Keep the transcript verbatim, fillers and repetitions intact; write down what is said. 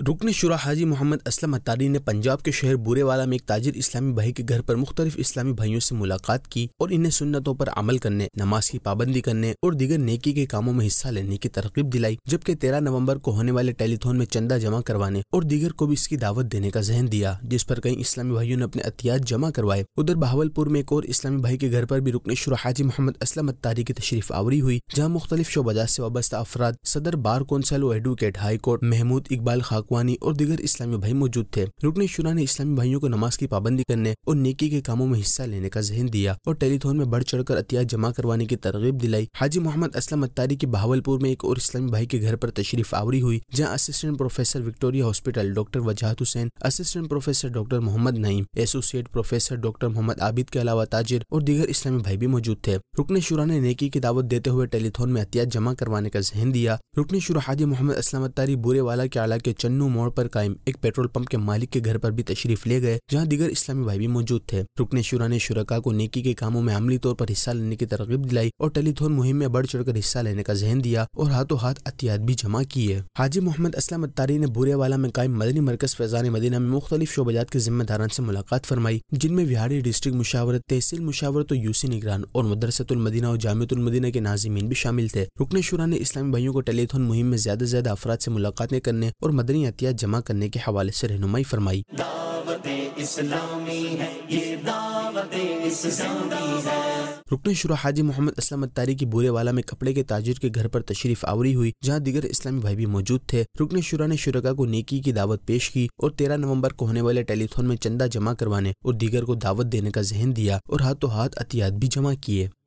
رکن شورا حاجی محمد اسلم اتاری نے پنجاب کے شہر بورے والا میں ایک تاجر اسلامی بھائی کے گھر پر مختلف اسلامی بھائیوں سے ملاقات کی اور انہیں سنتوں پر عمل کرنے، نماز کی پابندی کرنے اور دیگر نیکی کے کاموں میں حصہ لینے کی ترغیب دلائی، جبکہ تیرہ نومبر کو ہونے والے ٹیلی تھون میں چندہ جمع کروانے اور دیگر کو بھی اس کی دعوت دینے کا ذہن دیا، جس پر کئی اسلامی بھائیوں نے اپنے عطیات جمع کروائے۔ ادھر بہاولپور میں ایک اور اسلامی بھائی کے گھر پر بھی رکن شورا حاجی محمد اسلم اتاری کی تشریف آوری ہوئی، جہاں مختلف شعبہ جات سے وابستہ افراد، صدر بار کونسل و advocate high court Mahmood Iqbal Khakwani اور دیگر اسلامی بھائی موجود تھے۔ رکن شورا نے اسلامی بھائیوں کو نماز کی پابندی کرنے اور نیکی کے کاموں میں حصہ لینے کا ذہن دیا اور ٹیلی تھون میں بڑھ چڑھ کر عطیات جمع کروانے کی ترغیب دلائی۔ حاجی محمد اسلم اتاری کی بہاولپور میں ایک اور اسلامی بھائی کے گھر پر تشریف آوری ہوئی، جہاں assistant professor Victoria hospital doctor Wajahat Hussain, assistant professor doctor Muhammad Naeem, associate professor doctor Muhammad Abid کے علاوہ تاجر اور دیگر اسلامی بھائی بھی موجود تھے۔ رکن شورا نے نیکی کی دعوت دیتے ہوئے ٹیلی تھون میں عطیات جمع کروانے کا ذہن دیا۔ رکن شورا حاجی محمد اسلم اتاری بورے والا کے علاقے چنو موڑ پر قائم ایک پیٹرول پمپ کے مالک کے گھر پر بھی تشریف لے گئے، جہاں دیگر اسلامی بھائی بھی موجود تھے۔ رکن شورا نے شرکاء کو نیکی کے کاموں میں عملی طور پر حصہ لینے کی ترغیب دلائی اور ٹیلی تھون مہم میں بڑھ چڑھ کر حصہ لینے کا ذہن دیا اور ہاتھوں ہاتھ عطیات بھی جمع کیے۔ حاجی محمد اسلم اتاری نے بورے والا میں قائم مدنی مرکز فیضان مدینہ میں مختلف شعبہ جات کے ذمہ داران سے ملاقات فرمائی، جن میں وہاڑی ڈسٹرکٹ مشاورت، تحصیل مشاورت و یوسی نگران اور مدرسۃ المدینہ اور جامعۃ المدینہ کے ناظمین بھی شامل تھے۔ رکن شورا نے اسلامی بھائیوں کو ٹیلی تھون مہم میں زیادہ سے زیادہ افراد سے ملاقاتیں کرنے اور مدنی عطیات جمع کرنے کے حوالے سے رہنمائی فرمائی۔ دعوت اسلامی ہے یہ، دعوت اسلامی ہے۔ رکن شورا حاجی محمد اسلم اتاری کی بورے والا میں کپڑے کے تاجر کے گھر پر تشریف آوری ہوئی، جہاں دیگر اسلامی بھائی بھی موجود تھے۔ رکن شورا نے شرکاء کو نیکی کی دعوت پیش کی اور تیرہ نومبر کو ہونے والے ٹیلی تھون میں چندہ جمع کروانے اور دیگر کو دعوت دینے کا ذہن دیا اور ہاتھوں ہاتھ عطیات بھی جمع کیے۔